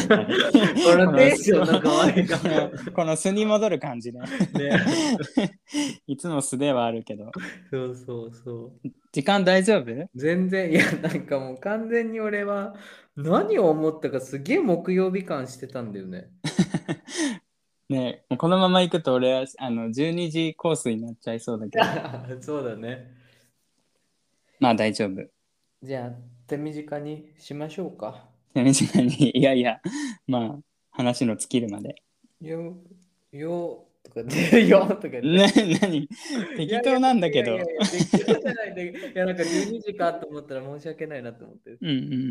このテンションの変わり方。 この素に戻る感じね。 ね。 いつも素ではあるけど。 そうそうそう。 時間大丈夫？ 全然、いや、なんかもう完全に俺は何を思ったかすげえ木曜日感してたんだよね。 ねもうこのまま行くと俺は12時コースになっちゃいそうだけど。 そうだね。 まあ大丈夫。 じゃあ、手短にしましょうか。 手短に、いやいや、まあ話の尽きるまで。 よ、とかで、よとか言って。 ね、何いやいや適当なんだけど。 いやいやいや、適当じゃないで。いや、なんか12時かと思ったら申し訳ないなと思って。 うんうん。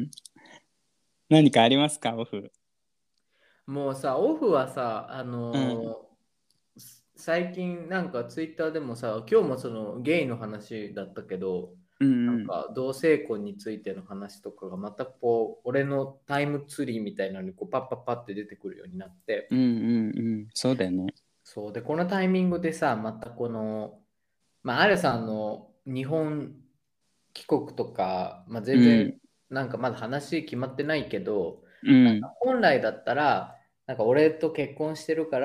何かありますか、オフ？ もうさ、オフはさ、 うん。 最近なんかツイッターでもさ、今日もそのゲイの話だったけど、なんうんうん。 か同性婚についての話とかがまたこう、俺のタイムツリーみたいなのにこうパッパッパって出てくるようになって、 うんうんうん。そうだよね。 そうで、このタイミングでさ、またこの、まあ、アルさんの日本帰国とか、まあ、全然うん。 なんかまだ話決まってないけど、なんかうん。 本来だったら、なんか俺と結婚してるから、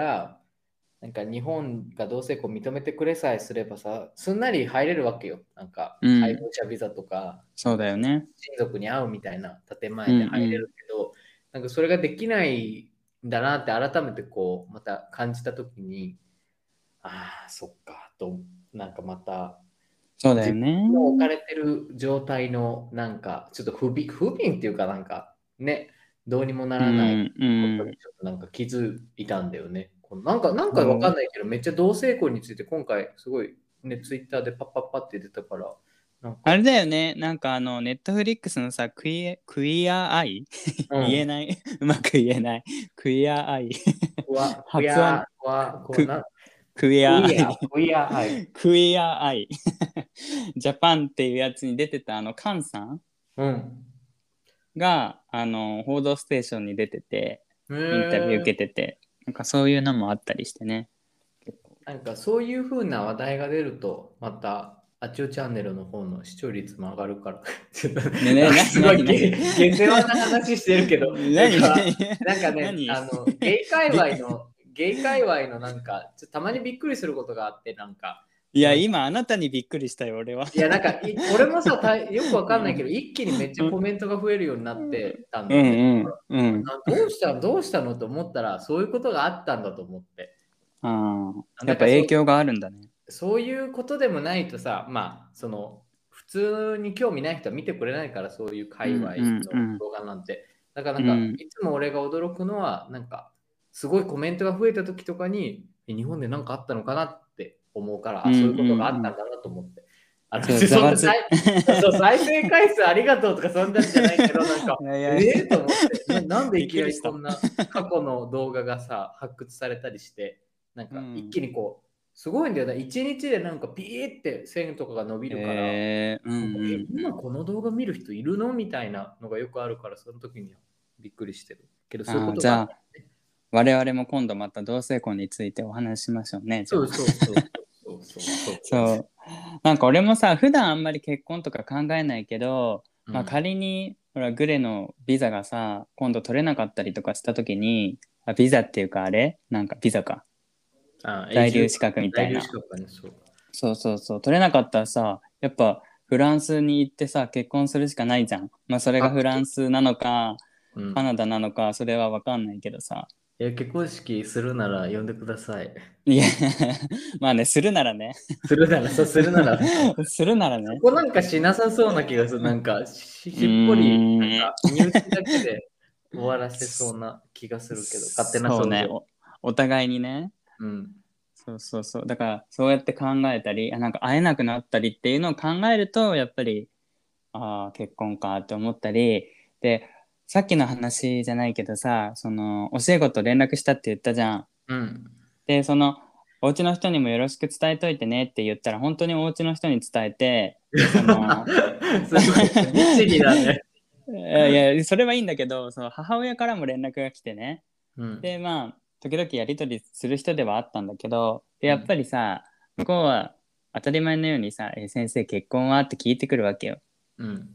なんか日本が同性婚認めてくれさえすればさ、すんなり入れるわけよ。なんか配偶うん。 者ビザとか、なそうんかだよね。 親族に会うみたいな建うん前で入れうるけど、なんかそれができないんだなって改めてこう、また感じたときに、ああ、そっか、と、なんかまた、 そうだよ自ね。 分の置かれてる状態の、なんか、ちょっと不憫っていうかなんか、ね、どうにもなうらないんうことにん。 ちょっとなんか気づいたんだよね。なんかわかそう。 んないけど、めっちゃ同性婚について今回すごいね、ツイッターでパッパッパって出たから、なんか、 あれだよね。なんかネットフリックスのさ、クイアアイ言えうん、 ない。うまく言えない。クイアアイク発音、 ヤ、こうク、 な、 クイアアイクイア、はい。 クイアアイジャパンっていうやつに出てたカンさんうん。 が、報道ステーションに出てて、 へインタビュー受けえ。 てて、なんかそういうのもあったりしてね。結構なんかそういう風な話題が出ると、また、あちおチャンネルの方の視聴率も上がるから、ちょっと、 ねね、 なんかなにすごいなになに下世話な話してるけど、なんなになか、 になんかね、 何びっゲイ界隈のなんか、たまにびっくりすることがあって、なんか、 いや、 なんか今あなたにびっくりしたよ、俺は。 いや、なんか俺もさ、よくわかんないけど、 うん、 一気にめっちゃコメントが増えるようになってたんうだよね。 ん、うん。 どうしたのと思ったら、そういうことがあったんだと思って。 ああ、やっぱなんか影響があるんだね。 そういうことでもないとさ、まあ、その、普通に興味ない人は見てくれないから、そういう界隈うん、うん、うのん。 動画なんて。だからなんか、 うん。 いつも俺が驚くのは、なんか、すごいコメントが増えた時とかに、日本で何かあったのかなって思うから、 うん、 あ、 うん、 そういうことがあうん。 ったんだなと思って。 そう、ざわつ。 そう再生回数ありがとうとかそんなんじゃないけど、なんか、 いやいやいええと思って、なんでいびっきなりくりした。 こんな過去の動画がさ、発掘されたりして、なんか一うん。 気にこう、すごいんだよな。一日でなんかピーって線とかが伸びるから、 うんなんかうんうん。 今この動画見る人いるのみたいなのがよくあるから、その時にはびっくりしてる。けどそういうああ、 ことがあっじゃあ、我々も今度また同性婚についてお話ししましょうね、じゃあ。 そうそうそうそうそうそうそうそそう。なんか俺もさ、普段あんまり結婚とか考えないけど、 う。うまあん。 仮に、ほら、グレのビザがさ、今度取れなかったりとかした時に、ビザっていうかあれなんかビザか。 あ、 在留資格みた在留いな。 資格かね、そう。 そうそうそう。取れなかったらさ、やっぱフランスに行ってさ、結婚するしかないじゃん。まあそれがフランスなのか、 うん。 カナダなのか、それはわかんないけどさ。 結婚式するなら呼んでください。 いやまあね、するならね。 するなら、 するならね。 そこなんかしなさそうな気がする。なんかうしっぽり、なんーん。 か身内だけで終わらせそうな気がするけど、勝手なそうね、 想像。 お互いにね。 うん。 そうそうそう。だから、そうやって考えたり、なんか会えなくなったりっていうのを考えると、やっぱり、ああ、結婚かって思ったり、で、さっきの話じゃないけどさ、教え子と連絡したって言ったじゃん。 うん。 で、お家の人にもよろしく伝えといてねって言ったら、本当にお家の人に伝えて、で、 すごい、律儀だね。 いや、それはいいんだけど、その母親からも連絡が来てね。 うん。 で、まあ、時々やり取りする人ではあったんだけど、で、やっうん。 ぱりさ、向こうは当たり前のようにさ、先生結婚はって聞いてくるわけよ。 うん。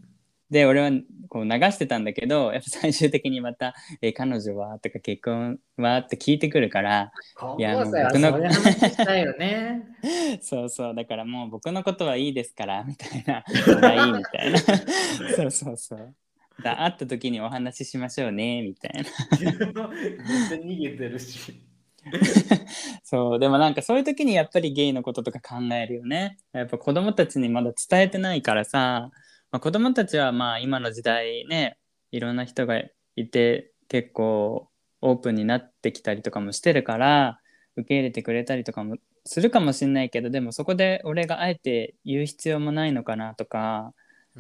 で、俺はこう流してたんだけど、やっぱ最終的にまた、彼女はとか結婚はって聞いてくるから、いや、 高校もう僕の生はそういう話したいよね。 そうそう、だからもう僕のことはいいですから、みたいな、もうないみたいな。そうそうそう。会った時にお話ししましょうね、みたいな。 めっちゃ逃げてるし。 そう、でもなんかそういう時にやっぱりゲイのこととか考えるよね。やっぱ子供たちにまだ伝えてないからさ、まあ、子供たちはまあ今の時代ね、いろんな人がいて結構オープンになってきたりとかもしてるから、受け入れてくれたりとかもするかもしんないけど、でもそこで俺があえて言う必要もないのかなとか、 うん。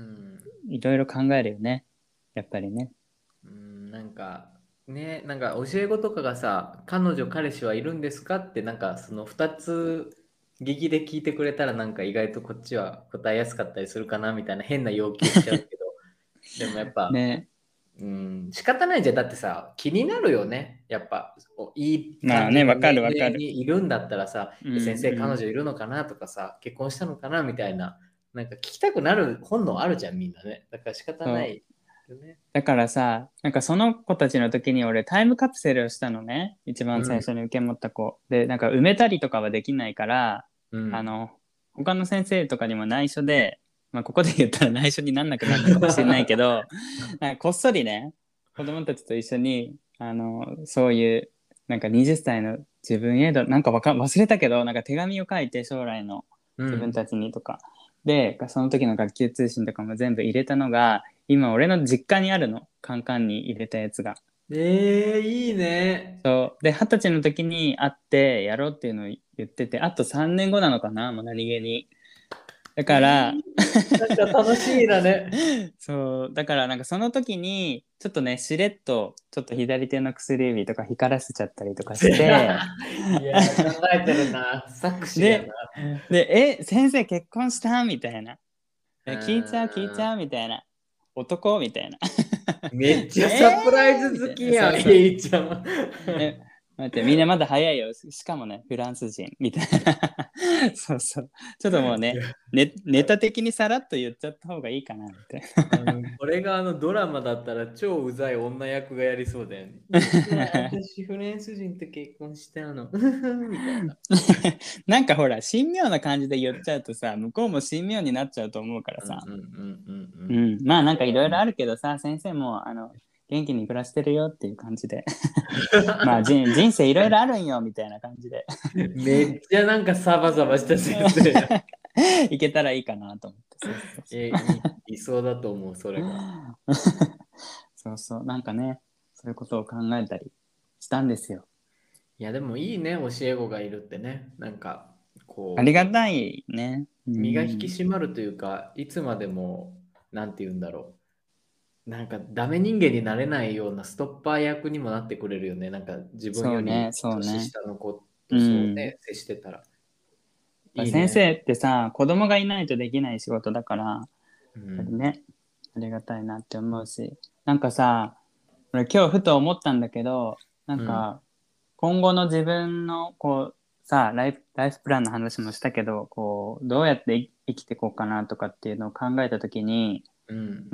いろいろ考えるよね。やっぱりね。 うん、なんか、ね、なんか教え子とかがさ、彼女、彼氏はいるんですかって、なんかその2つ、聞きで聞いてくれたら、なんか意外とこっちは答えやすかったりするかなみたいな変な要求しちゃうけど、でもやっぱ、 ね。 うん、仕方ないじゃん。だってさ、気になるよね。やっぱ、いいまあね、 感じのわか年齢るわかる。 にいるんだったらさ、 うん先生、彼うん。 女いるのかなとかさ、結婚したのかなみたいな、なんか聞きたくなる本能あるじゃん、みんなね。だから仕方そう。 ないよね。 だからさ、なんかその子たちの時に俺タイムカプセルをしたのね。一番最うん、 初に受け持った子。で、なんか埋めたりとかはできないから、 うん。 あの、他の先生とかにも内緒で、まあここで言ったら内緒になんなくなるのかもしれないけど、なんかこっそりね、子供たちと一緒に、そういう、なんか20歳の自分への、なんか忘れたけど、なんか手紙を書いて将来の自分うん。 たちにとか。で、その時の学級通信とかも全部入れたのが、今俺の実家にあるの。カンカンに入れたやつが。 いいね。 そう。で、20歳の時に会ってやろうっていうのを言ってて、あと3年後なのかな、もう何気に。だから、 なんか楽しいだね。 そう。だからなんかその時に、ちょっとね、しれっと、ちょっと左手の薬指とか光らせちゃったりとかして、 いやー、考えてるな。作詞やな。 で、で、先生結婚したみたいな。 う聞いちゃう聞いちーん。 ゃうみたいな。男みたいな。 めっちゃえサプライズみたいな。 好きやん、 そうそう。 えいちゃん。 え、待って、みんなまだ早いよ。しかもね、フランス人みたいな。そうそう。ちょっともうね、 いや、 ネタ的にさらっと言っちゃった方がいいかな、みたいこれがドラマだったら超うざい女役がやりそうだよね。いや、 な。 私フランス人と結婚したの。みたいな。 なんかほら、神妙な感じで言っちゃうとさ、向こうも神妙になっちゃうと思うからうんうんさ。 うんうんうん。 うん。まあなんかいろいろあるけどさ、先生も、元気に暮らしてるよっていう感じで。まあ人生いろいろあるんよ、みたいな感じで。 めっちゃなんかサバサバした先生や。 いけたらいいかなと思って。そうそうそいそうだと思う、それが。 う。そうそう。なんかね、そういうことを考えたりしたんですよ。 いや、でもいいね、教え子がいるってね。なんか、 ありがこたいね。う身が引きん。 締まるというか、いつまでも、なんて言うんだろう。なんか、ダメ人間になれないようなストッパー役にもなってくれるよね。なんか、自分よりそうね、そう年ね。 下の子うとそうん。 ね、接してたら。いいね。 先生ってさ、子供がいないとできない仕事だから、やっうん。 ぱりね、ありがたいなって思うし。なんかさ、俺今日ふと思ったんだけど、なんうん。 か、今後の自分の、こう、さ、ライフプランの話もしたけど、こう、どうやって生きていこうかなとかっていうのを考えたときに、 うん。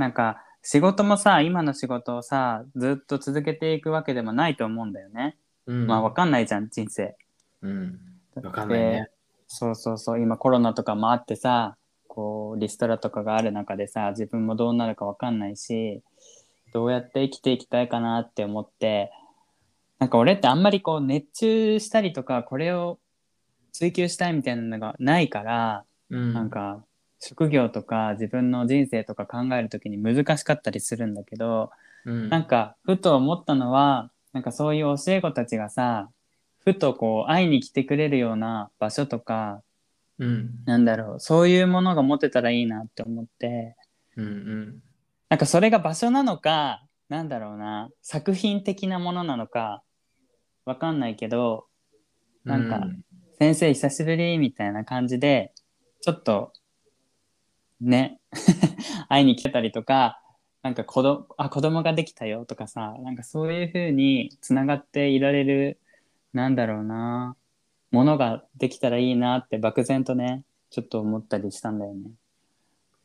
なんか、仕事もさ、今の仕事をさ、ずっと続けていくわけでもないと思うんだよね。まあ、わうん。 かんないじゃん、人生。 うん。 だっわかんないね。 て、そうそうそう、今コロナとかもあってさ、こう、リストラとかがある中でさ、自分もどうなるかわかんないし、どうやって生きていきたいかなって思って、なんか俺ってあんまりこう、熱中したりとか、これを追求したいみたいなのがないから、 うん。 なんか、職業とか自分の人生とか考えるときに難しかったりするんだけど、 うん。 なんか、ふと思ったのは、なんかそういう教え子たちがさ、ふとこう、会いに来てくれるような場所とか、 うん。 なんだろう、そういうものが持てたらいいなって思って、 うん。うん。 なんかそれが場所なのか、なんだろうな、作品的なものなのか、わかんないけど、 うなんか、 ん。 先生久しぶりみたいな感じで、ちょっとね、会いに来てたりとか、なんか子供ができたよとかさ、なんかそういう風につながっていられる、なんだろうな、ものができたらいいなって漠然とね、ちょっと思ったりしたんだよね。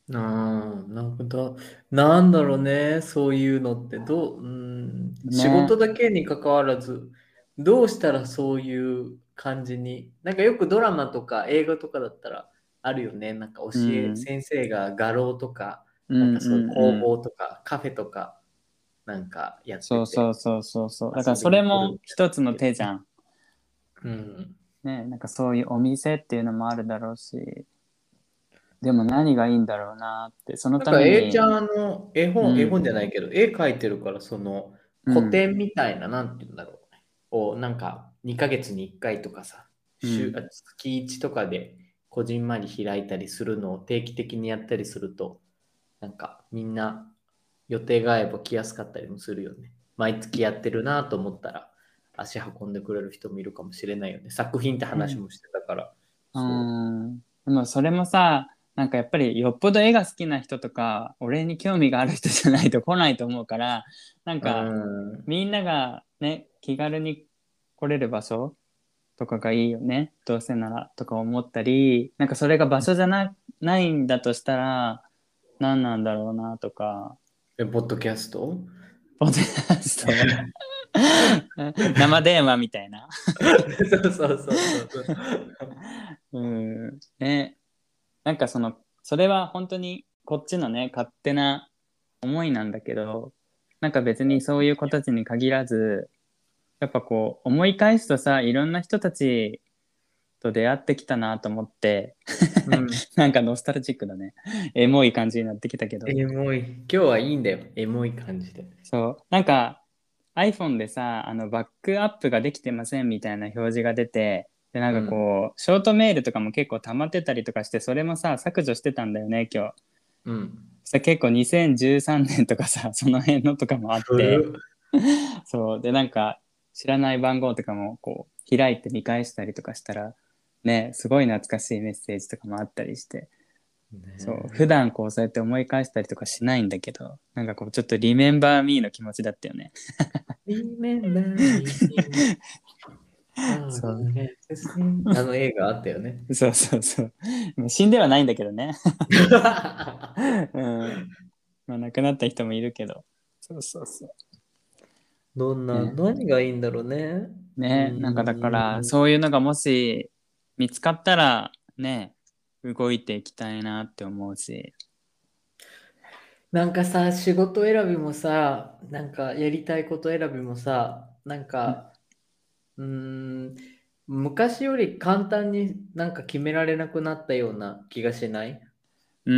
なるほど。なんだろうね、そういうのって仕ね。 事だけに関わらず、どうしたらそういう感じに、なんかよくドラマとか映画とかだったらあるよね。なんかうん。 先生が画廊とか、なんかうんうそういう工んうん。 房とかカフェとかなんかやっててそうそうそうそうそう。だから遊びそれに来るみも一つのたいなね。 手じゃん。 うん。 ね。なんかそういうお店っていうのもあるだろうし。でも何がいいんだろうなって。そのたなんか、 めに、 A ちゃん、絵うん、 本じゃないけど、絵描いてるから、古うん、 典みたいな、なんて言うんだろう。なんか、2ヶ月に1回とかさ、 うん、 月1とかで、こじんまり開いたりするのを定期的にやったりすると、なんか、みんな予定が合えば来やすかったりもするよね。毎月やってるなと思ったら、足運んでくれる人もいるかもしれないよね。作品ってうん。 話もしてたから、 うそん。でもそれもさ、なんかやっぱりよっぽど絵が好きな人とか、俺に興味がある人じゃないと来ないと思うから、なんう。うかん。 みんながね、気軽に来れる場所とかがいいよね。どうせならとか思ったり、なんかそれが場所じゃないんだとしたら、何なんだろうなとか、 ポッドキャスト。 ポッドキャスト生電話みたいな。 そうそうそうそうそう。 うん。ね。なんかそれは本当にこっちのね、勝手な思いなんだけど、なんか別にそういう子たちに限らず、やっぱこう思い返すとさ、いろんな人たちと出会ってきたなと思って、 うん。 なんかノスタルジックだね。エモい感じになってきたけど。 エモい。今日はいいんだよ。エモい感じで。 そう。なんか iPhone でさ、バックアップができてませんみたいな表示が出て、で、なんかうん。 こう、ショートメールとかも結構溜まってたりとかして、それもさ、削除してたんだよね、今日。 うん。 さ、結構2013年とかさ、その辺のとかもあって、 古っ。 そう。で、なんか、知らない番号とかもこう、開いて見返したりとかしたら、ね、すごい懐かしいメッセージとかもあったりして、そう。普ね段こう、そうやって思い返したりとかしないんだけど、なんかこう、ちょっとリメンバーミーの気持ちだったよね。 え。Remember me. あそう。 あの映画あったよね。 そうそうそう。もう死んではないんだけどね。うん。まあ、亡くなった人もいるけど。そうそうそね。 何がいいんだろうね。 ね、なんかだから、そういうのがもし見つかったら、ね、動いていきたいなって思うし。 なんかさ、仕事選びもさ、なんかやりたいこと選びもさ、なんか、うーん、昔より簡単になんか決められなくなったような気がしない？ うん、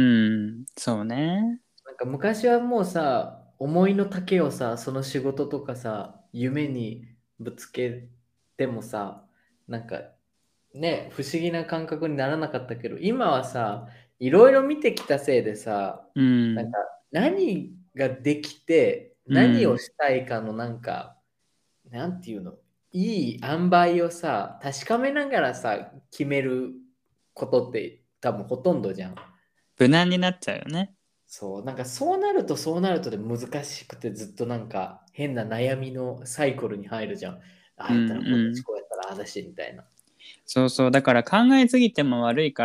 そうね。 なんか昔はもうさ、思いの丈をさ、その仕事とかさ、夢にぶつけてもさ、なんかね、不思議な感覚にならなかったけど、今はさ、いろいろ見てきたせいでさ、 うなんかん、 何ができて、 うん、 何をしたいかのなんか、なんていうの、いい塩梅をさ、確かめながらさ、決めることって多分ほとんどじゃん。 無難になっちゃうよね。 そう、なんかそうなるとで難しくてずっとなんか変な悩みのサイクルに入るじゃん。あうん、 あやったらこうだし、 うん。 こうやったらああだし、みたいな。 そうそう。だから考えすぎても悪いから、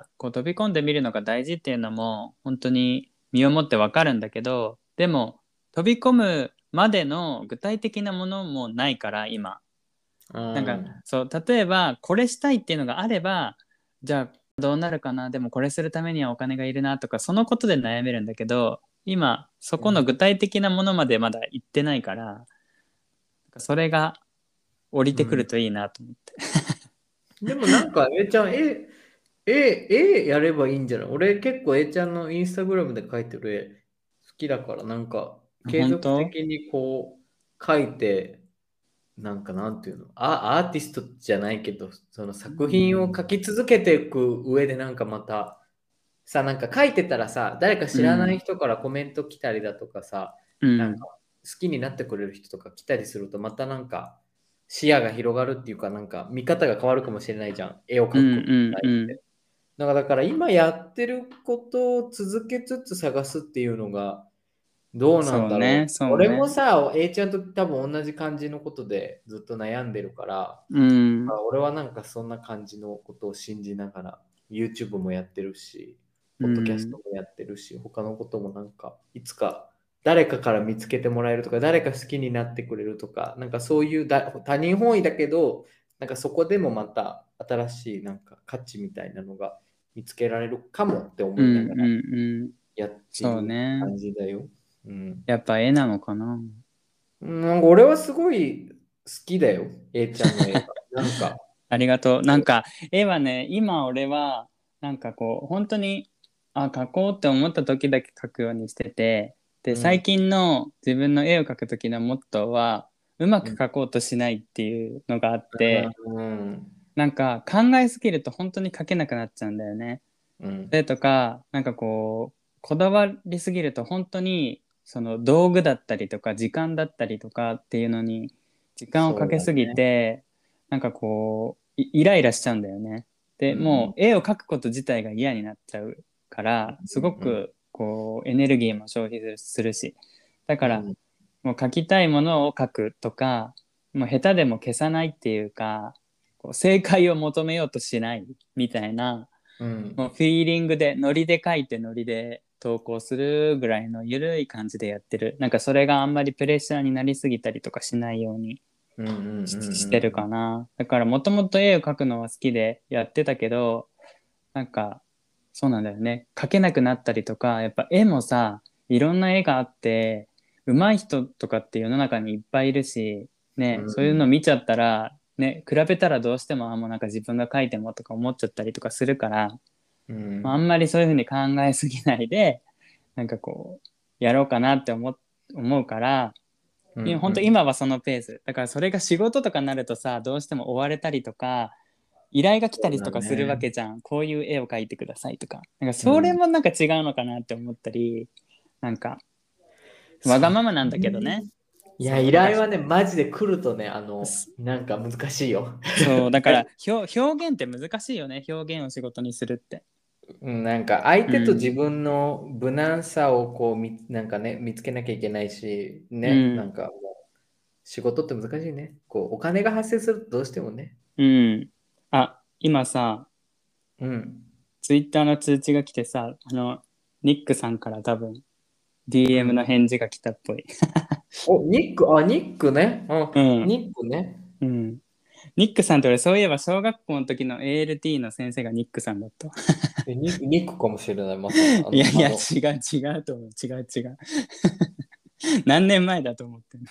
こう飛び込んでみるのが大事っていうのも、本当に身をもってわかるんだけど、でも、飛び込むまでの具体的なものもないから、今。 うなんか、 ん。 そう、例えば、これしたいっていうのがあれば、じゃあ、どうなるかな、でもこれするためにはお金がいるなとか、そのことで悩めるんだけど、今、そこの具体的なものまでまだ行ってないから、それが降りてくるうん。 といいなと思って。 でもなんか、ちゃん、やればいいんじゃない？俺結構ちゃんのインスタグラムで描いてる絵好きだから、なんか、継続本当。 的にこう、描いて、なんかなんていうの、アーティストじゃないけど、その作品を描き続けていく上でなんかまた、さ、なんか書いてたらさ、誰か知らないうん、 人からコメント来たりだとかさ、なんかうん、 好きになってくれる人とか来たりすると、またなんか視野が広がるっていうか、なんか見方が変わるかもしれないじゃん。絵をうん、 描くことにうん、うん。 対して。だから今やってることを続けつつ探すっていうのがどうなんそうね、 だろう。俺もそうね。 さ、ちゃんと多分同じ感じのことでずっと悩んでるから、 うん、 俺はなんかそんな感じのことを信じながら YouTube もやってるし、 ポッドキャストもやってるし、他のこともなんか、いつか誰かから見つけてもらえるとか、誰か好きになってくれるとか、なんかそういう他人本位だけど、なんかそこでもまた新しいなんか価値みたいなのが見つけられるかもって思うんいながらうんうん。 やってそうるね。 感じだよ。うん。 やっぱ絵なのかな。 なんか俺はすごい好きだよ、A ちゃんの映画。なんか、 ありがとう。なんか、絵はね、今俺は、なんかこう、本当に、描こうって思った時だけ描くようにしてて、で、最うん、 近の自分の絵を描く時のモットーは、うまうん、 く描こうとしないっていうのがあって、 うん、 なんか考えすぎると本当に描けなくなっちゃうんだよね。 うん、 それとか、なんかこう、こだわりすぎると本当に、その道具だったりとか、時間だったりとかっていうのに、時間をかそうけすぎだね。 て、なんかこう、イライラしちゃうんだよね。で、 うん、 もう絵を描くこと自体が嫌になっちゃうから、すごうん、 くこう、エネルギーも消費するし。だから、 うん、 もう描きたいものを描くとか、もう下手でも消さないっていうか、こう正解を求めようとしないみたいな、 うん。 もうフィーリングで、ノリで書いてノリで投稿するぐらいのゆるい感じでやってる。なんかそれがあんまりプレッシャーになりすぎたりとかしないようにうんうんうんしてるかうんな。だからもともと絵を描くのは好きでやってたけど、なんかそうなんだよね。描けなくなったりとか、やっぱ絵もさ、いろんな絵があって、上手い人とかって世の中にいっぱいいるし、ね、そういうの見ちゃったら、ね、比べたらどうしても、もうなんか自分が描いてもとか思っちゃったりとかするから、まあ、あんまりそういうふうに考えすぎないで、なんかこう、やろうかなって思うから、 うんうん本当今はそのペース。だからそれが仕事とかになるとさ、どうしても追われたりとか、依頼が来たそうりとかするわだね。 けじゃん。こういう絵を描いてくださいとか。なんかうん。 それもなんか違うのかなって思ったり、なんか、わそうがままなんだけどね。 ね。 いや、 そう、だから、 依頼はね、マジで来るとね、 そなんか難しいよ。 そう、だから表現って難しいよね。表現を仕事にするって。 うん、なんか相う手と自ん。 分の無難さをこうなんかね、見つけなきゃいけないし、ね、なうん。 んかもう仕事って難しいね。こう、お金が発生するとどうしてもね。 うん。今さ、 うん。 ツイッターの通知が来てさ、ニックさんから多分う DM のん。 返事が来たっぽい。 ニックね。 うん。 ニックね。 うん。ニックさんって俺そういえば小学校の時の ALT の先生がニックさんだった。 ニックかもしれない、まさか。 いやいや、違うと思う。違う。何年前だと思ってんの。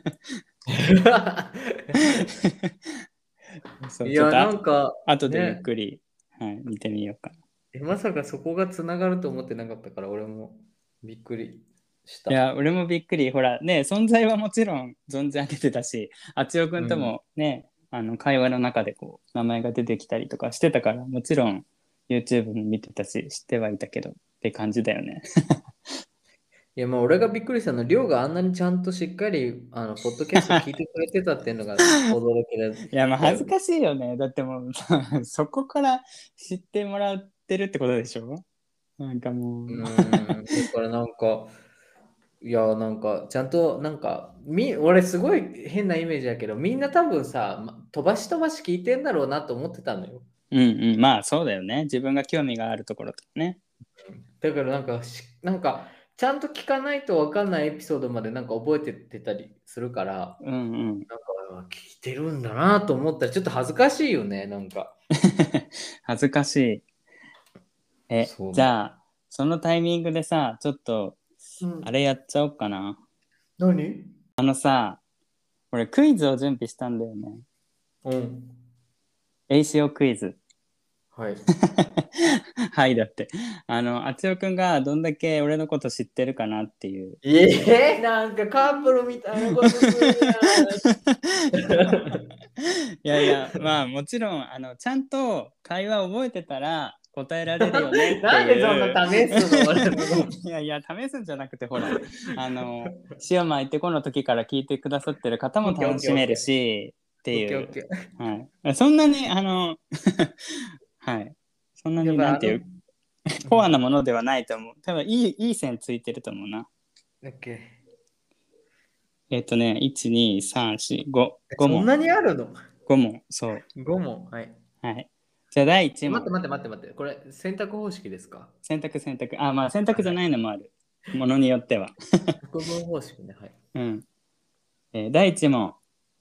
そう、 いや、 ちょっとなんか、 後でゆっね、 くり、はい、見てみようかな。 まさかそこがつながると思ってなかったから、俺もびっくりした。 いや、俺もびっくり。ほら、ね、存在はもちろん存じ上げてたし、あつよくんとうん。 もね、会話の中でこう、名前が出てきたりとかしてたから、もちろん YouTube も見てたし、知ってはいたけど、って感じだよね。 いや、まあ俺がびっくりしたのは、りょうがあんなにちゃんとしっかり、ポッドキャスト聞いてくれてたっていうのが驚きいや、まあだよね。 恥ずかしいよね。だってもう、そこから知ってもらってるってことでしょ。なんかもう、 だからなんか、いや、なんか、ちゃんと、なんか、俺すごい変なイメージだけど、みんな多分さ、飛ばし飛ばし聞いてんだろうなと思ってたのよ。 うんうん、まあそうだよね。自分が興味があるところとかね。 だからなんか、ちゃんと聞かないと分かんないエピソードまでなんか覚えてたりするから、 うんうん。 なんか、聞いてるんだなと思ったら、ちょっと恥ずかしいよね、なんか。 恥ずかしい。 そうね。 じゃあ、そのタイミングでさ、ちょっと、 うん。 あれやっちゃおうかな。 何？ 俺クイズを準備したんだよね。 うん。 エイシオクイズ。 はい。 はい、だって。あつよくんがどんだけ俺のこと知ってるかなっていう。 なんかカップルみたいなことするやん。 いやいや、まあもちろん、ちゃんと会話覚えてたら答えられるよねってなんでそんないう。 試すの俺のこと。 いやいや、試すんじゃなくて、ほら、塩巻いてこの時から聞いてくださってる方もオッケーオ楽しめるッケーオッケし、ってー。オッケーいう。 オッケー。 はい。そんなに、はい。そんなに、 やっぱなんていう、コアなものではないと思う。多分いい線ついてると思うな。 オッケー。 1、2、3、4、5、5問。 そんなにあるの？ 5問。そ 5 問。はい。 う。はい。 じゃあ第1問。 待って待って待って待って。これ選択方式ですか？ 選択選択。あ、まあ選択じゃはい。 ないのもある。ものによっては。 国分方式ね。はい。 うん。第1問。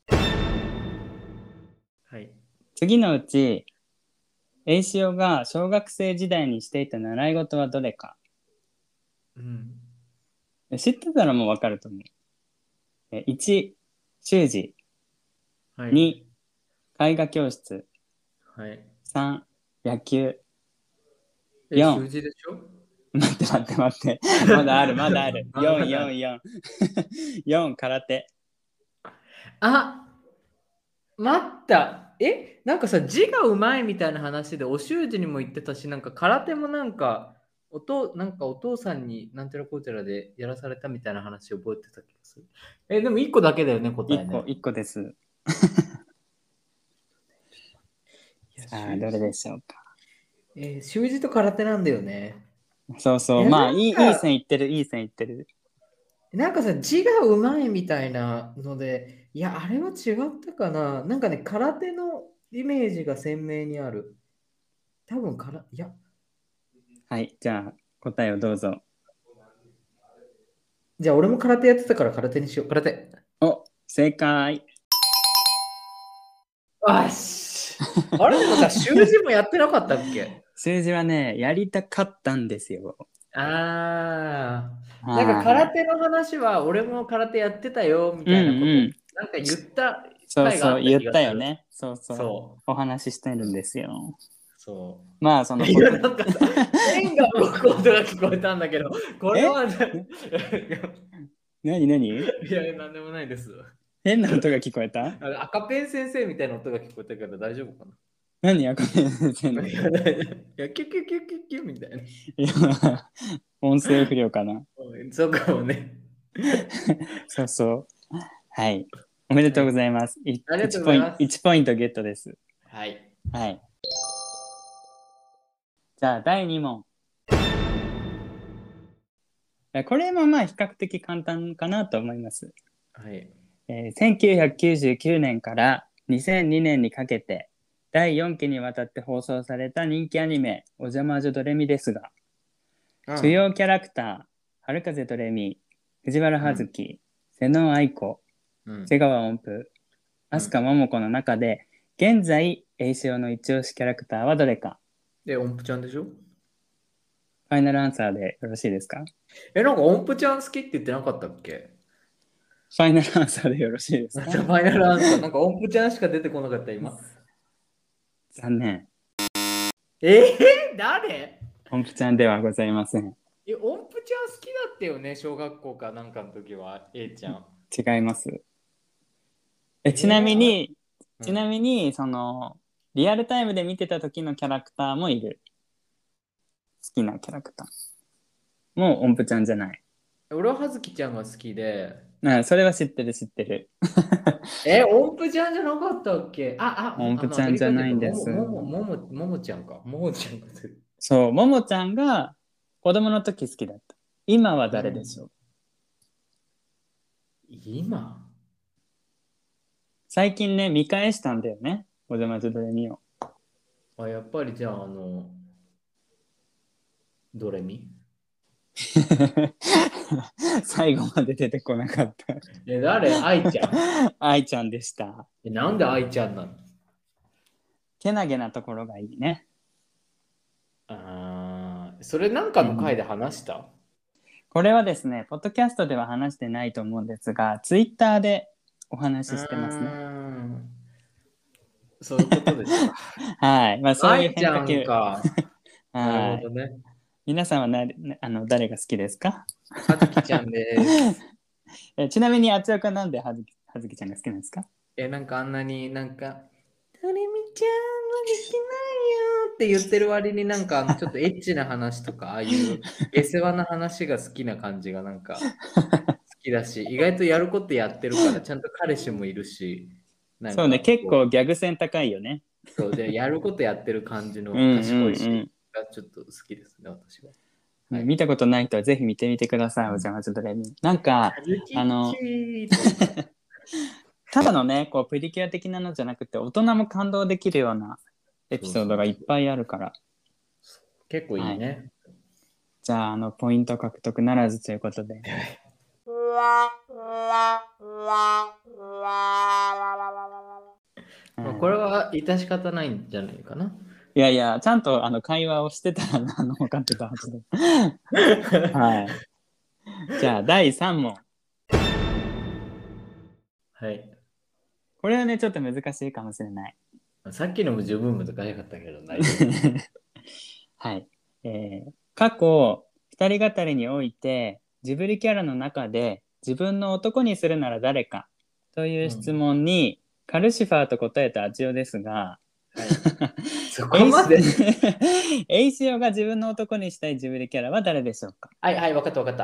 はい。 次のうち、A 塩が小学生時代にしていた習い事はどれか。 うん。 知ってたらもうわかると思う。1、習字。 はい。 2、絵画教室。 はい。 3、野球。 習 4、 字でしょ？ 待って待って待って。まだある、まだある。4、 まだある。 4、4。4、空手。 あ、待った。なんかさ、字がうまいみたいな話で、お習字にも言ってたし、なんか空手もなんか、なんかお父さんになんちゃらこうちゃらでやらされたみたいな話を覚えてた気がする。でも1個だけだよね、答え 1個、 ね。 1個です。 いや、 さあ、どれでしょうか。 習字と空手なんだよね。 そうそう。 なまあ、いいんか、 線いってる、いい線いってる。 なんかさ、字がうまいみたいなので、いや、あれは違ったかな。なんかね、空手のイメージが鮮明にある。多分いや、 はい、じゃあ、答えをどうぞ。 じゃあ俺も空手やってたから空手にしよう。空手。 お、正解。 よし。あれでもさ、習字もやってなかったっけ？ 数字はね、やりたかったんですよ。 ああ。なんかはい。 空手の話は俺も空手やってたよみうんたいなこと、 うん。 なんか言ったそうそう、 回があった言っ気がする。 たよね。そうそう。 そう。 お話ししてるんですよ。 そまあ、そう。 のいや、 ポッド、 なんかさ、ペンが動く音が聞こえたんだけど、これえは、 なになにいや、なんでもないです。 変な音が聞こえた。 赤ペン先生みたいな音が聞こえたけど大丈夫か何赤ペン先生な？ の音。 いや、いやキュキュキュキュキュみたいな。 いや、音声不良かな。 そうかもね。 そうそう。はい。おめでとうごはい。 ざいます。 ありがと 1ポイント、 うございます。 1ポイントゲットです。 はい。 はい。じゃあ、第2問。これもまあ比較的簡単かなと思います。 はい。 1999年から2002年にかけて第4期にわたって放送された人気アニメ「おじゃまじょドレミ」ですが、主うん。 要キャラクター春風ドレミ、藤原うん。 葉月、瀬能愛子、 うん。 瀬川音符、飛鳥うん。 桃子の中で現在栄翔の一押しキャラクターはどれか。 で、音符ちゃんでしょ？ ファイナルアンサーでよろしいですか？ なんか音符ちゃん好きって言ってなかったっけ？ ファイナルアンサーでよろしいですか？ じゃあファイナルアンサー。なんか音符ちゃんしか出てこなかった、今。 残念。 誰？ 音符ちゃんではございません。 音符ちゃん好きだったよね、小学校かなんかの時は、A ちゃん。 違います。ちなみあれ、 に、 うん。 リアルタイムで見てた時のキャラクターもいる。好きなキャラクター。もう音符ちゃんじゃない。 俺は葉月ちゃんが好きで、 それは知ってる知ってる。 音符ちゃんじゃなかったっけ？ 音符ちアメリカ人か、 ゃんじゃないんです。 ももちゃんか。ももちゃんが出る。 そう、ももちゃんが子供の時好きだった。今はうん。 誰でしょう？ 今最近ね、見返したんだよね。お邪魔女ドレミを。 やっぱりじゃあ、ドレミ？ 最後まで出てこなかった。 誰？愛ちゃん？ 愛ちゃんでした。 なんで愛ちゃんなの？ けなげなところがいいね。 それなんかうん。 の回で話した？ これはですね、ポッドキャストでは話してないと思うんですが、ツイッターでお話ししてますね。 そういうことですか。 はい。まあ、そういう愛ちゃ変化球。 んか。なるほはい。 どね。 皆さんは誰が好きですか？ はずきちゃんです。 ちなみに、あちらかなんではずきちゃんが好きなんですか？ なんかあんなになんか、とりみちゃんはできないよって言ってる割になんかちょっとエッチな話とか、ああいう下世話な話が好きな感じがなんか好きだし、意外とやることやってるから、ちゃんと彼氏もいるし、なんそうね、 かこう、 結構ギャグ線高いよね。 そうで、やることやってる感じのうんうんう賢いし、 ん。 がちょっと好きですね、私は。はい。 ね、見たことない人はぜひ見てみてください、お邪魔女ドレミ。なんか、 はずきっちあの、 ーって言うから。 ただのね、こう、プリキュア的なのじゃなくて、大人も感動できるようなエピソードがいっぱいあるから。 結構いいね。 じゃあ、ポイント獲得ならずということで。 まあ、これは致し方ないんじゃないかな。 いやいや、ちゃんと会話をしてたら分かってたはずで。はい。じゃあ、第3問。 はい。 これはね、ちょっと難しいかもしれない。 さっきのも十分難しかったけど、大丈夫。 はい。過去、二人語りにおいて、ジブリキャラの中で自分の男にするなら誰かという質問に、カルシファーと答えたアチオですが、 はい。そこまで。 エイシオが自分の男にしたいジブリキャラは誰でしょうか？ はいはい、わかったわかった。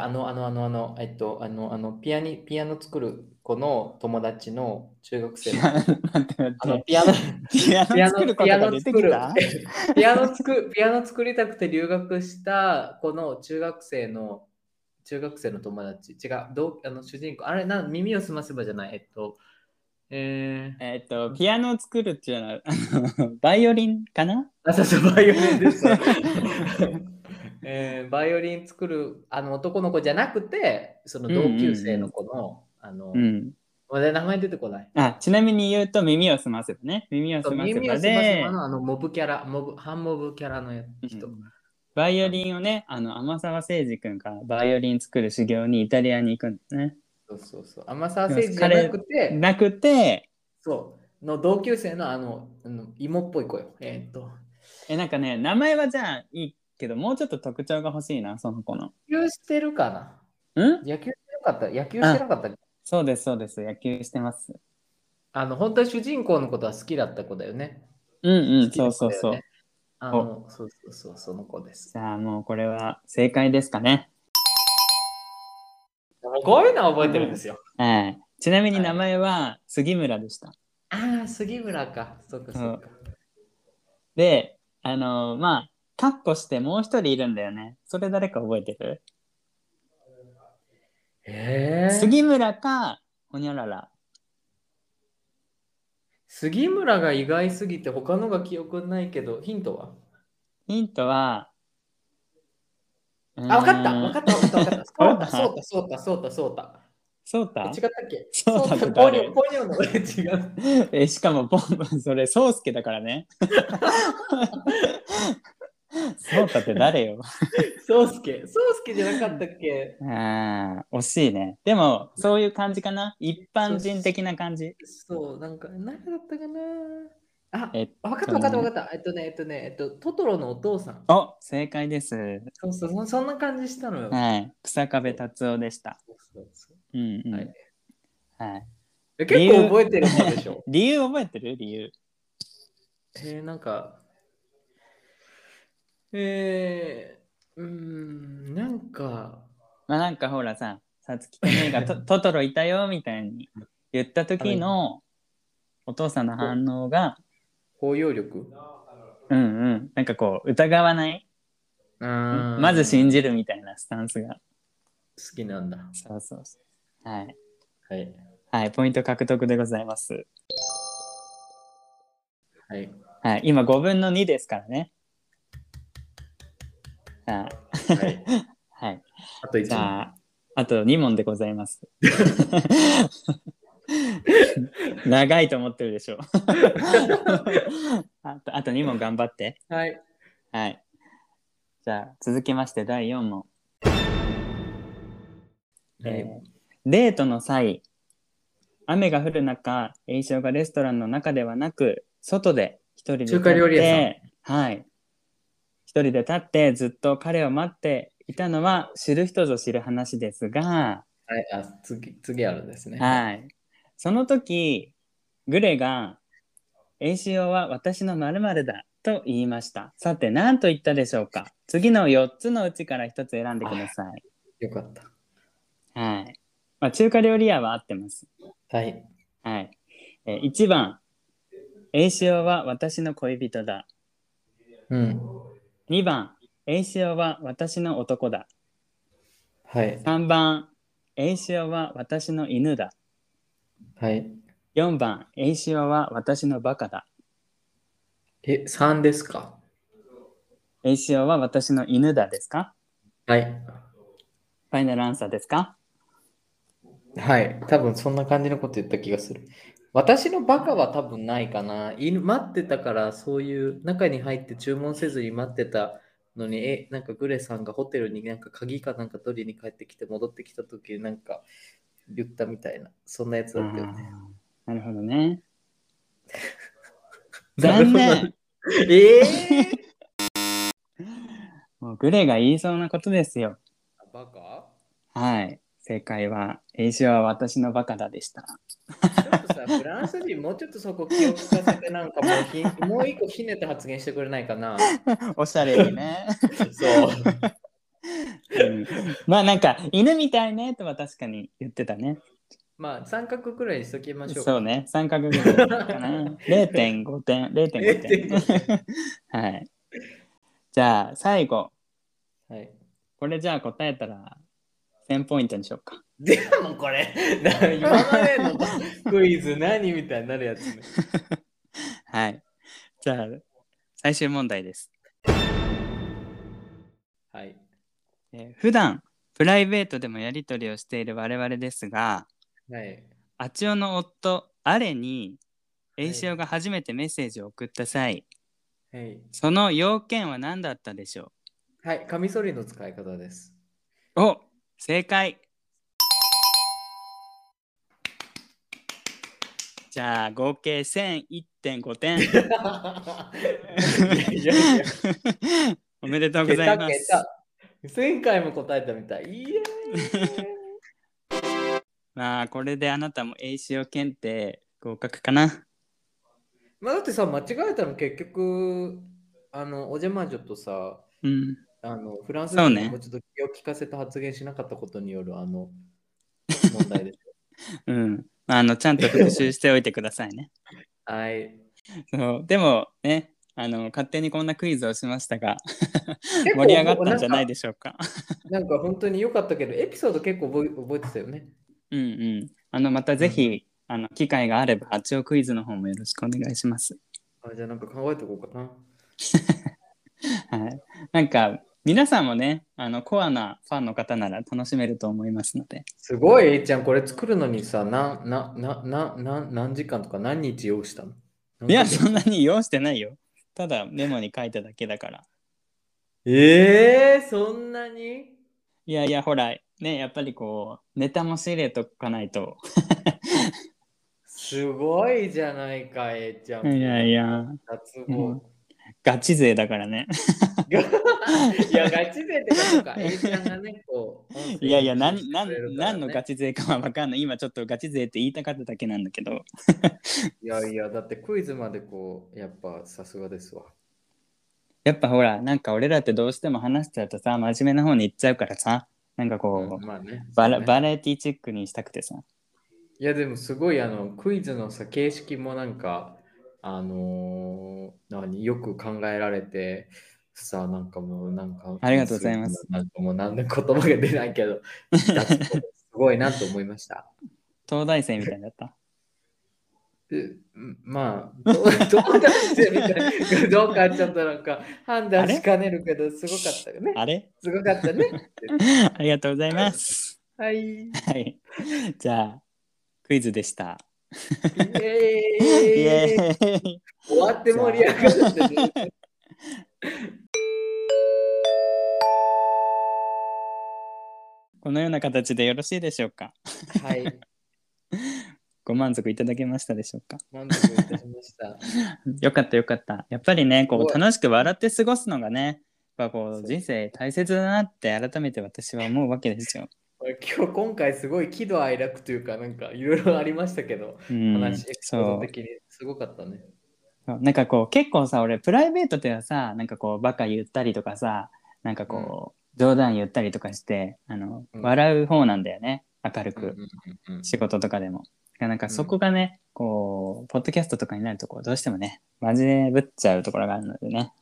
ピアノ作る子の友達の中学生の子。 待って待って。 ピアノ、 ピアノ作ることが出てきた？ ピアノ作りたくて留学した子の中学生の友達。違う、主人公。あれ、耳をすませばじゃない。えー、 ピアノを作るっていうのは、バイオリンかな？ そうそう、バイオリンです。バイオリン作る男の子じゃなくて、その同級生の子の、 うん。 名前出てこない。 ちなみに言うと耳をすませばね。耳をそう、 すませば耳をすませばで、 のモブキャラ、半モブキャラの人。 うん、バイオリンをね、天沢誠司君がバイオリン作る修行にイタリアに行くんですね。 そうそうそう。天沢でも誠治じゃな彼、 くて、 なくて、 同級生の芋っぽい子よ。 なんかね、名前はじゃあいいけど、もうちょっと特徴が欲しいな、その子の。 野球してるかな？ ん野球してなかったっけ？ そうです、そうです。野球してます。 本当に主人公のことは好きだった子だよね。 うんうん、そう好きな子そうそう。 だよね。 お、 そうそうそう、その子です。 じゃあもうこれは正解ですかね。 もうこういうのは覚えてるんですよ。 はい。ちなみに名はい。 前は杉村でした。 ああ、杉村か。そっかそう。 そっか。 で、まあ、カッコしてもう一人いるんだよね。それ誰か覚えてる？杉ええ、 村か、ほにゃらら。 杉村が意外すぎて他のが記憶ないけど、ヒントは？ ヒントは、 あ、わかったわかったわかったわかった。 わかそうた、そうった。 た、そうた、そうた、そうた。違っそうた？ たっけ？ そうたっそうた、 て誰？ ポニョの違う。 しかもそれ、そうすけだからね。そうたって誰よ。 そうすけじゃなかったっけ？ 惜しいね。でも、そういう感じかな。一そう、 般人的な感じ。 何だったかな。あ、 えっわかったわかったわかね。 った。トトロのお父さん。 正解です。 そうそう、そんな感じしたのよ。 はい。草壁そう達夫でした。 そうそうそう。 うんうはい。 ん。はい。 結構理由、 覚えてる方でしょ？ 理由覚えてる？理由。 なんか、えなんか、 まあなんかほらさ、さつきとめいがトトロいたよみたいに言ったあの、 時のお父さんのこ反応が、 包容力。 うんうん。なんかこう、疑わない。 うーまず信ん、 じるみたいなスタンスが。 好きなんだ。 そうそうそう。はい。 はい。 はい。ポイント獲得でございます。 はい。 はい。今5分の2ですからね。はい。 はい。 はい。 あと1問。 じゃあ、あと2問でございます。長いと思ってるでしょう。あと2問頑張って。 はい。 はい。じゃあ、続きまして第4問。 はい。 デートの際、雨が降る中、栄翔がレストランの中ではなく、外で一人で中華立っ料理屋さん。 て、はい。一人で立ってずっと彼を待っていたのは知る人ぞ知る話ですが、 はい。次あるんですね。はい。 はい。その時、グレが、栄翔は私の〇〇だと言いました。さて、何と言ったでしょうか？次の4つのうちから1つ選んでくだあ、 さい。 よかった。 はい。まあ、中華料理屋は合ってます。 はい。 はい。1番、栄翔は私の恋人だ。 うん。 2番、栄翔は私の男だ。 はい。 3番、栄翔は私の犬だ。 はい。 4番、栄翔は私のバカだ。 3ですか？ エイシオは私の犬だですか？ はい。 ファイナルアンサーですか？ はい。多分そんな感じのこと言った気がする。私のバカは多分ないかな。待ってたから、そういう中に入って注文せずに待ってたのに、なんかグレさんがホテルになんか鍵かなんか取りに帰ってきて戻ってきた時になんか言ったみたいな、そんなやつあだったよね。 ー、なるほどね。 なるほど。 残念。 えー、 もうグレが言いそうなことですよ。 バカ。 はい。正解は、エイシオは私のバカだでした。 ちょっとさ、フランス人もうちょっとそこ気を利かせてなんかもう一個ひねって発言してくれないかな。 おしゃれにね。 そう。 うん、まあなんか犬みたいねとは確かに言ってたね。 まあ、三角くらいにしときましょうか。 そうね。三角ぐらいかな。0.5点。0.5点。 0.5点。 はい。じゃあ最後。 はい。 これじゃあ答えたら1000ポイントにしようか。 でもこれ、今までのクイズ何みたいになるやつね。 はい。じゃあ最終問題です。 はい。 普段プライベートでもやり取りをしている我々ですが、 はい。 アチオの夫アレにエはい。 イシオが初めてメッセージを送った際、 はい。 その要件は何だったでしょはい。カミソリの使い方です。 う？お、正解。じゃあ合計1001.5点。 いやいやいや、 おめでとうござい桁ます。 桁。1000回も答えたみたい。いやまあこれであなたも栄養検定合格かな。 まあだってさ、間違えたの結局、おじゃまじょとさ、 うん。 フランスそうね。 人がもうちょっと気を利かせた発言しなかったことによる問題です。 うん。ちゃんと復習しておいてくださいね。 はい。 そうでもね、勝手にこんなクイズをしましたが結盛り上がったんじゃないでしょうか。 なんか本当に良かったけど、エピソード結構覚えてたよね。 うんうん。またうん。 ぜひ、機会があれば、あちおクイズの方もよろしくお願いします。 じゃあなんか考えておこうかな。 はい。なんか、皆さんもね、コアなファンの方なら楽しめると思いますので。 すごい、えいちゃん、これ作るのにさ、何時間とか何日用意したの？何ヶいや、そんな月？ に用してないよ。ただメモに書いただけだから。 そんなに？ いやいや、ほら、ね、やっぱりこう、ネタも仕入れとかないと。 すごいじゃないか、えいちゃいん、もうなんかやいや、 脱もう帽。 ガチ勢だからね。 いや、ガチ勢ってか、そうか、えいちゃんがね、こう、音声いやいや、 編集してくれるからね。 何のガチ勢かは分かんない。今ちょっとガチ勢って言いたかっただけなんだけど。 いやいや、だってクイズまでこう、やっぱさすがですわ。 やっぱほら、なんか俺らってどうしても話しちゃうとさ、真面目な方に行っちゃうからさ、なんかうん、 こう、 まあね、そうね。 バラエティチックにしたくてさ。 いや、でもすごいクイズのさ、形式もなんか、よく考えられて、さ、なんかもう、なんか、 ありがとうございます。 なんかもう、なんで言葉が出ないけど、脱語すごいなと思いました。 東大生みたいだった。 まあ、東大生みたいかどうかちょっとなんか判あれ断しかねるけど、すごかったよね。 あれすごかったね。 ありがとうございます。 はい。 はい。じゃあ、クイズでした。 イイエエーイ。 ーイ。 終わってじゃあ、 盛り上がるってね。 このような形でよろしいでしょうか。 はい。 ご満足いただけましたでしょうか。 満足いたしました。 よかったよかった。やっぱりね、こうすごい。 楽しく笑って過ごすのがね、やっぱこうそう。 人生大切だなって改めて私は思うわけですよ。 今回すごい喜怒哀楽というか、なんかいろいろありましたけど、 うん、 エピソードそ的にすごかったね。 う。なんかこう結構さ、俺プライベートではさ、なんかこうバカ言ったりとかさ、なんかうん。 こう冗談言ったりとかして、 うん。 笑う方なんだよね。明るうん。うく。 ん。うん。 仕事とかでも。なんかそうん。 こがね、こう、ポッドキャストとかになるとこう、どうしてもね、真面目ぶっちゃうところがあるのでね。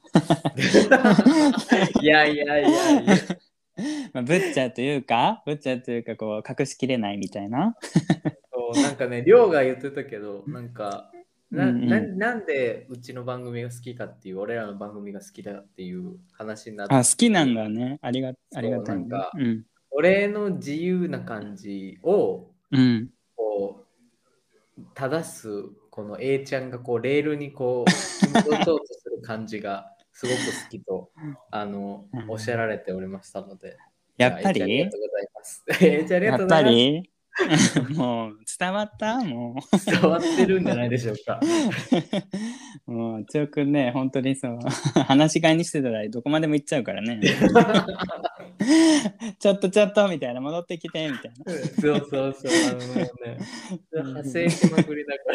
いやいやいやいや。 まあ、ぶっちゃうというか、ぶっちゃうというか、こう、隠しきれないみたいな。 そうなんかね、りょうが言ってたけど、なんか、 なんでうちの番組が好きかっていう、俺らの番組が好きだっていう話になって、 好きなんだね。ありがたいなね。 んか、 うん。 俺の自由な感じを、 うん。 こ正す、この A ちゃんがこう、レールにこう、引き戻そうとする感じが、すごく好きと、おっしゃられておりましたので、じゃあ、 やっぱ A ちゃんありがりとうございます。A ちゃんありがやっとうございます。 ぱりもう伝わったも伝わってるんじゃないでしょうか。 う。もう、つよくんね、本当にそう、話し飼いにしてたらどこまでも行っちゃうからね。ちょっとみたいな、戻ってきてみたいな。 そうそうそう、もうね、派生しまくりだから。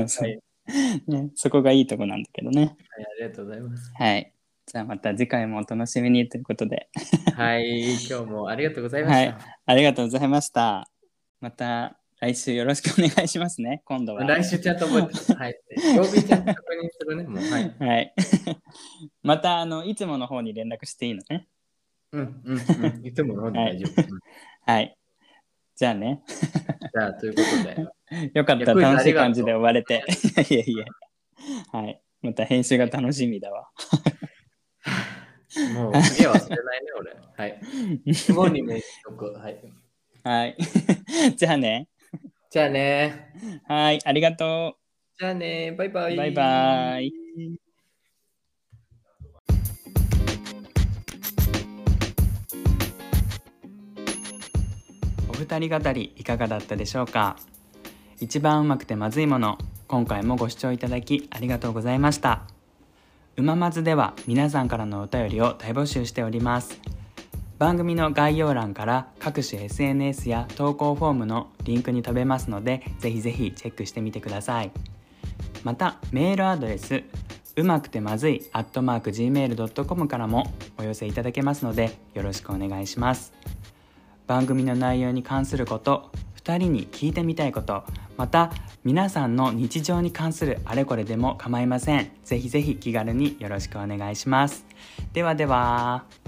そうはい、 ね、そこがいいとこなんだけどね。 はい、ありがとうございます。 はい。じゃあまた次回もお楽しみにということで。 はい、今日もありがとうございまはい。 した。 ありがとうございました。また来週よろしくお願いしますね、今度は。 来週ちゃんと覚えてます。はい。曜日ちゃんと確認するね、もう。はい。 はい。またいつもの方に連絡していいのね。 いつものではい。 大丈夫。 はい。じゃあね。 じゃあ、ということで。 よかった。 クイズ楽しいありがとう。 感じで終われて。いえいえ。はい。また編集が楽しみだわ。 もう次は忘れないね、俺。はい。肝に銘じとく。はい。 はい。じゃあね。 じゃあね。 はい。ありがとじゃあね。バイバう。バイイ。 バイ。お二人語りいかがだったでしょうか。一番うまくてまずいもの、今回もご視聴いただきありがとうございました。うままずでは皆さんからのお便りを大募集しております。番組の概要欄から各種 SNS や投稿フォームのリンクに飛べますので、ぜひぜひチェックしてみてください。またメールアドレスうまくてまずい @gmail.com からもお寄せいただけますので、よろしくお願いします。番組の内容に関すること、2人に聞いてみたいこと、また皆さんの日常に関するあれこれでも構いません。ぜひぜひ気軽によろしくお願いします。ではでは。